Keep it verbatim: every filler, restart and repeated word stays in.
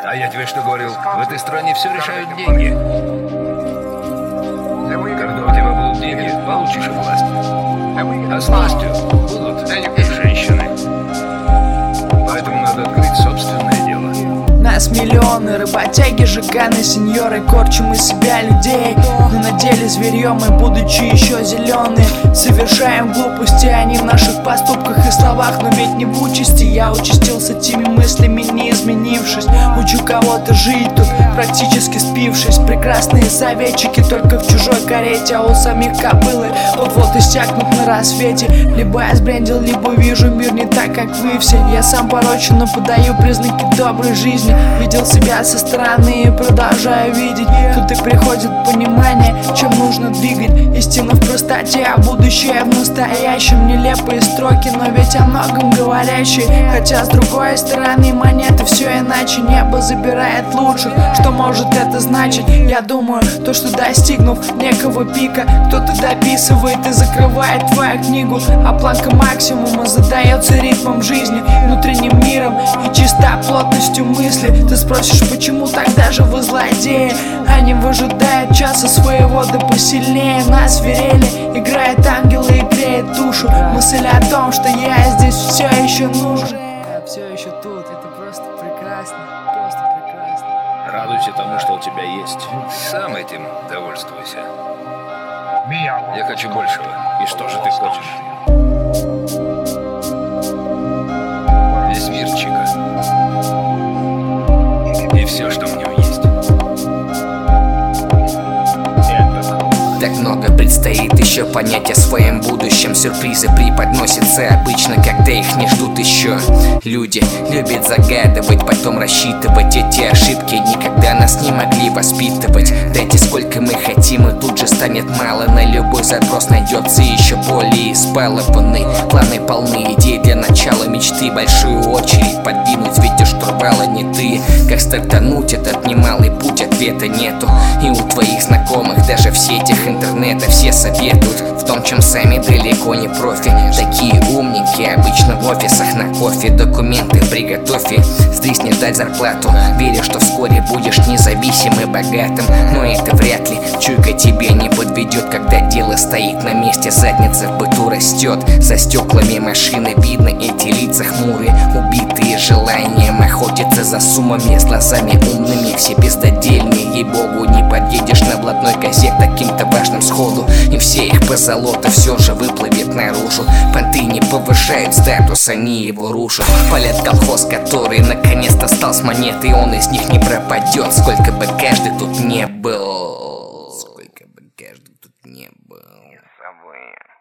А я тебе что говорил? В этой стране все решают деньги. Когда у тебя будут деньги, получишь и власть. А с властью будут и женщины. Поэтому надо открыть собственное дело. Нас миллионы, работяги, жиганы, сеньоры, корчим из себя людей. Но на деле зверьем мы, будучи еще зеленые, совершаем глупости, они в наших поступках и словах. Но ведь не в участи, я участился теми мыслями, не изменившись. Учу кого-то жить тут, практически спившись. Прекрасные советчики только в чужой карете, а у самих кобылы вот-вот иссякнут на рассвете. Либо я сбрендил, либо вижу мир не так, как вы все. Я сам порочен, но подаю признаки доброй жизни. Видел себя со стороны и продолжаю видеть. Тут и приходит понимание, чем нужно двигать. Истина в простоте, а будущее в настоящем. Нелепые строки, но ведь о многом говорящие. Хотя с другой стороны монеты все иначе. Небо забирает лучших, что может это значить? Я думаю, то, что достигнув некого пика, кто-то дописывает и закрывает твою книгу. А планка максимума задается ритмом жизни, внутренним миром и чисто плотностью мысли. Ты спросишь, почему тогда же вы злодеи? Они выжидают часа своего, да посильнее нас свирели. Играет ангелы и греет душу. Мысль о том, что я здесь все еще нужен. Я все еще тут, это просто прекрасно, просто прекрасно. Радуйся тому, что у тебя есть. Сам этим довольствуйся. Я хочу большего. И что же ты хочешь? Весь мир, Чика. И все, что в нем есть. Так много предстоит еще понять о своем будущем. Сюрпризы преподносятся обычно, когда их не ждут еще. Люди любят загадывать, потом рассчитывать. Эти ошибки никогда нас не могли воспитывать. Дайте сколько мы хотим, и тут же станет мало. На любой запрос найдется еще более избалованный. Планы полны идей для начала мечты. Большую очередь подвинуть, ведь у штурвала не ты. Как стартануть этот немалый путь, ответа нету. И у твоих знакомых даже в сетях интернета все советуют в том, чем сами далеко не профи. Такие умники обычно в офисах на кофе. Документы приготовь и здесь не ждать зарплату. Верю, что вскоре будешь независимым и богатым. Но это вряд ли, чуйка тебе не подведет. Когда дело стоит на месте, задница в быту растет. За стеклами машины видно эти лица хмурые, убитые желанием охотиться за суммами. С глазами умными, все бездодельные. Ей-богу, не подъедешь на блатной козе к таким-то важным сходу. И все их позолота все же выплывет наружу. Понты не повышают статус, они его рушат. Палят колхоз, который наконец-то стал с монеты, и он из них не пропадет. Сколько бы каждый тут не был. Сколько бы каждый тут не был.